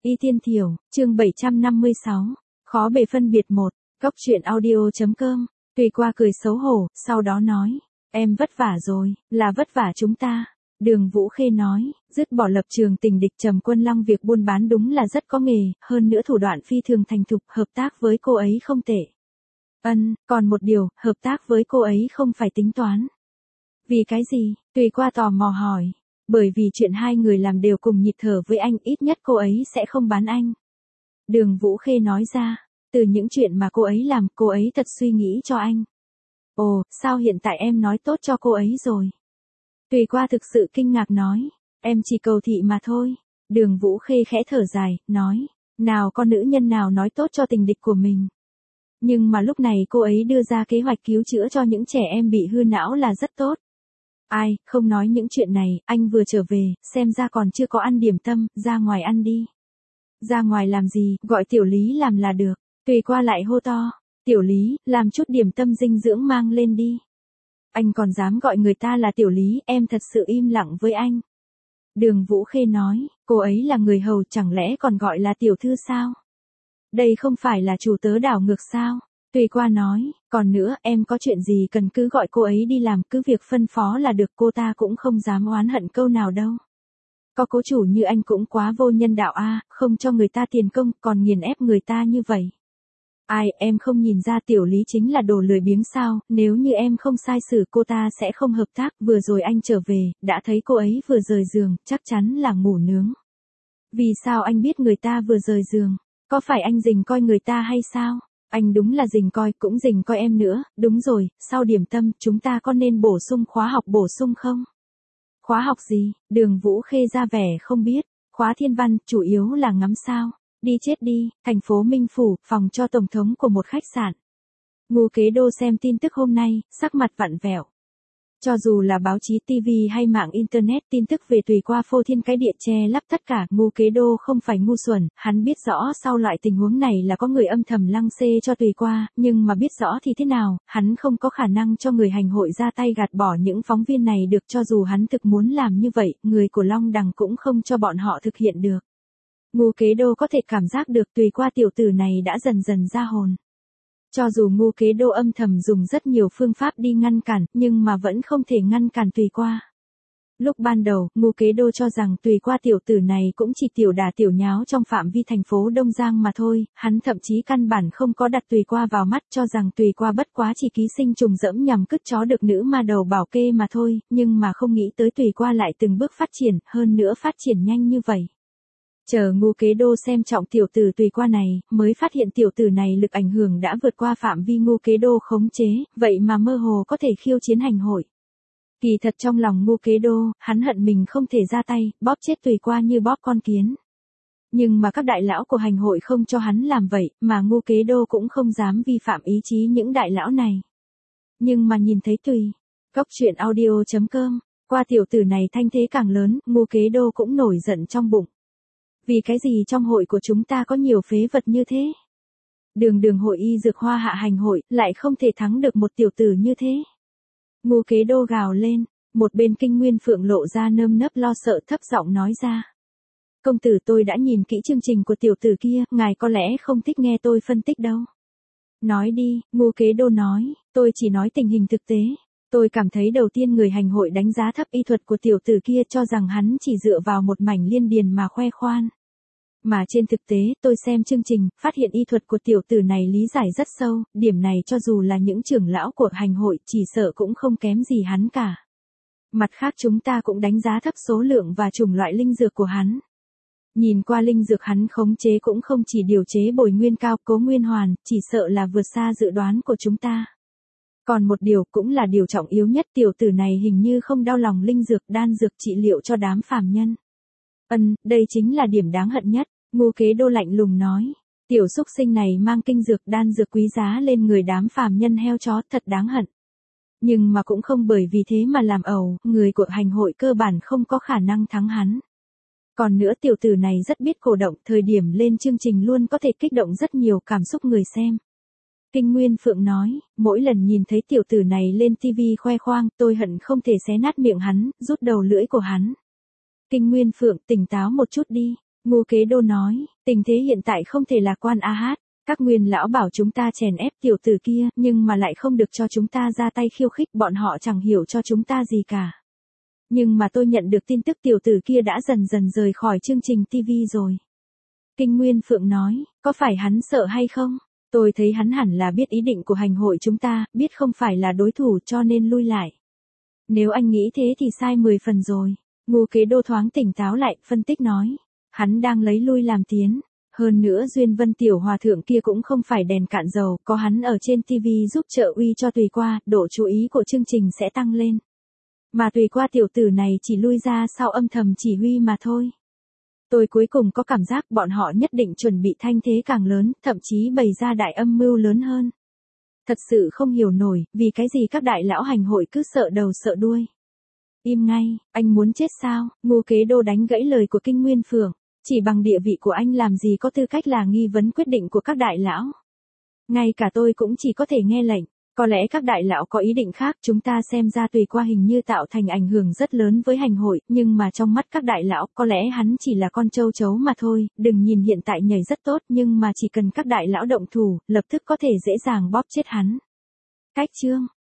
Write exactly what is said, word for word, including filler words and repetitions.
Y Tiên Thiểu, chương bảy trăm năm mươi sáu, khó bề phân biệt một, góc truyện audio.com, Tùy Qua cười xấu hổ, sau đó nói, em vất vả rồi, là vất vả chúng ta. Đường Vũ Khê nói, dứt bỏ lập trường tình địch Trầm Quân Lăng việc buôn bán đúng là rất có nghề, hơn nữa thủ đoạn phi thường thành thục, hợp tác với cô ấy không tệ. Ân, còn một điều, hợp tác với cô ấy không phải tính toán. Vì cái gì? Tùy Qua tò mò hỏi. Bởi vì chuyện hai người làm đều cùng nhịp thở với anh, ít nhất cô ấy sẽ không bán anh. Đường Vũ Khê nói ra, từ những chuyện mà cô ấy làm, cô ấy thật suy nghĩ cho anh. Ồ, sao hiện tại em nói tốt cho cô ấy rồi? Tùy Qua thực sự kinh ngạc nói, em chỉ cầu thị mà thôi. Đường Vũ Khê khẽ thở dài, nói, nào có nữ nhân nào nói tốt cho tình địch của mình. Nhưng mà lúc này cô ấy đưa ra kế hoạch cứu chữa cho những trẻ em bị hư não là rất tốt. Ai, không nói những chuyện này, anh vừa trở về, xem ra còn chưa có ăn điểm tâm, ra ngoài ăn đi. Ra ngoài làm gì, gọi Tiểu Lý làm là được. Tùy Qua lại hô to, Tiểu Lý, làm chút điểm tâm dinh dưỡng mang lên đi. Anh còn dám gọi người ta là Tiểu Lý, em thật sự im lặng với anh. Đường Vũ Khê nói, cô ấy là người hầu, chẳng lẽ còn gọi là tiểu thư sao? Đây không phải là chủ tớ đảo ngược sao? Tùy Qua nói, còn nữa, em có chuyện gì cần cứ gọi cô ấy đi làm, cứ việc phân phó là được, cô ta cũng không dám oán hận câu nào đâu. Có cố chủ như anh cũng quá vô nhân đạo a, không cho người ta tiền công, còn nghiền ép người ta như vậy. Ai, em không nhìn ra Tiểu Lý chính là đồ lười biếng sao, nếu như em không sai xử cô ta sẽ không hợp tác, vừa rồi anh trở về, đã thấy cô ấy vừa rời giường, chắc chắn là ngủ nướng. Vì sao anh biết người ta vừa rời giường? Có phải anh rình coi người ta hay sao? Anh đúng là rình coi, cũng rình coi em nữa, đúng rồi, sau điểm tâm, chúng ta có nên bổ sung khóa học bổ sung không? Khóa học gì? Đường Vũ Khê ra vẻ không biết, khóa thiên văn, chủ yếu là ngắm sao. Đi chết đi, thành phố Minh Phủ, phòng cho tổng thống của một khách sạn. Ngô Kế Đô xem tin tức hôm nay, sắc mặt vặn vẹo. Cho dù là báo chí ti vi hay mạng Internet, tin tức về Tùy Qua phô thiên cái địa che lấp tất cả, Ngô Kế Đô không phải ngu xuẩn, hắn biết rõ sau loại tình huống này là có người âm thầm lăng xê cho Tùy Qua, nhưng mà biết rõ thì thế nào, hắn không có khả năng cho người hành hội ra tay gạt bỏ những phóng viên này được, cho dù hắn thực muốn làm như vậy, người của Long Đằng cũng không cho bọn họ thực hiện được. Ngô Kế Đô có thể cảm giác được Tùy Qua tiểu tử này đã dần dần ra hồn. Cho dù Ngô Kế Đô âm thầm dùng rất nhiều phương pháp đi ngăn cản, nhưng mà vẫn không thể ngăn cản Tùy Qua. Lúc ban đầu, Ngô Kế Đô cho rằng Tùy Qua tiểu tử này cũng chỉ tiểu đả tiểu nháo trong phạm vi thành phố Đông Giang mà thôi, hắn thậm chí căn bản không có đặt Tùy Qua vào mắt, cho rằng Tùy Qua bất quá chỉ ký sinh trùng dẫm nhằm cứt chó được nữ ma đầu bảo kê mà thôi, nhưng mà không nghĩ tới Tùy Qua lại từng bước phát triển, hơn nữa phát triển nhanh như vậy. Chờ Ngô Kế Đô xem trọng tiểu tử Tùy Qua này, mới phát hiện tiểu tử này lực ảnh hưởng đã vượt qua phạm vi Ngô Kế Đô khống chế, vậy mà mơ hồ có thể khiêu chiến hành hội. Kỳ thật trong lòng Ngô Kế Đô, hắn hận mình không thể ra tay, bóp chết Tùy Qua như bóp con kiến. Nhưng mà các đại lão của hành hội không cho hắn làm vậy, mà Ngô Kế Đô cũng không dám vi phạm ý chí những đại lão này. Nhưng mà nhìn thấy Tùy, góc truyện audio.com, qua tiểu tử này thanh thế càng lớn, Ngô Kế Đô cũng nổi giận trong bụng. Vì cái gì trong hội của chúng ta có nhiều phế vật như thế? Đường đường hội y dược hoa hạ hành hội, lại không thể thắng được một tiểu tử như thế. Ngô Kế Đô gào lên, một bên Kinh Nguyên Phượng lộ ra nơm nớp lo sợ thấp giọng nói ra. Công tử, tôi đã nhìn kỹ chương trình của tiểu tử kia, ngài có lẽ không thích nghe tôi phân tích đâu. Nói đi, Ngô Kế Đô nói, tôi chỉ nói tình hình thực tế. Tôi cảm thấy đầu tiên người hành hội đánh giá thấp y thuật của tiểu tử kia, cho rằng hắn chỉ dựa vào một mảnh liên điền mà khoe khoan. Mà trên thực tế, tôi xem chương trình, phát hiện y thuật của tiểu tử này lý giải rất sâu, điểm này cho dù là những trưởng lão của hành hội chỉ sợ cũng không kém gì hắn cả. Mặt khác chúng ta cũng đánh giá thấp số lượng và chủng loại linh dược của hắn. Nhìn qua linh dược hắn khống chế cũng không chỉ điều chế bồi nguyên cao, cố nguyên hoàn, chỉ sợ là vượt xa dự đoán của chúng ta. Còn một điều cũng là điều trọng yếu nhất, tiểu tử này hình như không đau lòng linh dược, đan dược trị liệu cho đám phàm nhân. Ân, đây chính là điểm đáng hận nhất, Ngô Kế Đô lạnh lùng nói. Tiểu xúc sinh này mang kinh dược đan dược quý giá lên người đám phàm nhân heo chó, thật đáng hận. Nhưng mà cũng không bởi vì thế mà làm ẩu, người của hành hội cơ bản không có khả năng thắng hắn. Còn nữa tiểu tử này rất biết cổ động, thời điểm lên chương trình luôn có thể kích động rất nhiều cảm xúc người xem. Kinh Nguyên Phượng nói, mỗi lần nhìn thấy tiểu tử này lên ti vi khoe khoang, tôi hận không thể xé nát miệng hắn, rút đầu lưỡi của hắn. Kinh Nguyên Phượng, tỉnh táo một chút đi. Ngô Kế Đô nói, tình thế hiện tại không thể lạc quan a hát. Các nguyên lão bảo chúng ta chèn ép tiểu tử kia, nhưng mà lại không được cho chúng ta ra tay khiêu khích, bọn họ chẳng hiểu cho chúng ta gì cả. Nhưng mà tôi nhận được tin tức tiểu tử kia đã dần dần rời khỏi chương trình ti vi rồi. Kinh Nguyên Phượng nói, có phải hắn sợ hay không? Tôi thấy hắn hẳn là biết ý định của hành hội chúng ta, biết không phải là đối thủ cho nên lui lại. Nếu anh nghĩ thế thì sai mười phần rồi. Ngô Kế Đô thoáng tỉnh táo lại, phân tích nói. Hắn đang lấy lui làm tiến. Hơn nữa Duyên Vân tiểu hòa thượng kia cũng không phải đèn cạn dầu, có hắn ở trên ti vi giúp trợ uy cho Tùy Qua, độ chú ý của chương trình sẽ tăng lên. Mà Tùy Qua tiểu tử này chỉ lui ra sau âm thầm chỉ huy mà thôi. Tôi cuối cùng có cảm giác bọn họ nhất định chuẩn bị thanh thế càng lớn, thậm chí bày ra đại âm mưu lớn hơn. Thật sự không hiểu nổi, vì cái gì các đại lão hành hội cứ sợ đầu sợ đuôi. Im ngay, anh muốn chết sao? Ngô Kế Đô đánh gãy lời của Kinh Nguyên Phượng. Chỉ bằng địa vị của anh làm gì có tư cách là nghi vấn quyết định của các đại lão. Ngay cả tôi cũng chỉ có thể nghe lệnh. Có lẽ các đại lão có ý định khác, chúng ta xem ra Tùy Qua hình như tạo thành ảnh hưởng rất lớn với hành hội, nhưng mà trong mắt các đại lão, có lẽ hắn chỉ là con châu chấu mà thôi, đừng nhìn hiện tại nhảy rất tốt nhưng mà chỉ cần các đại lão động thủ, lập tức có thể dễ dàng bóp chết hắn. Cách chương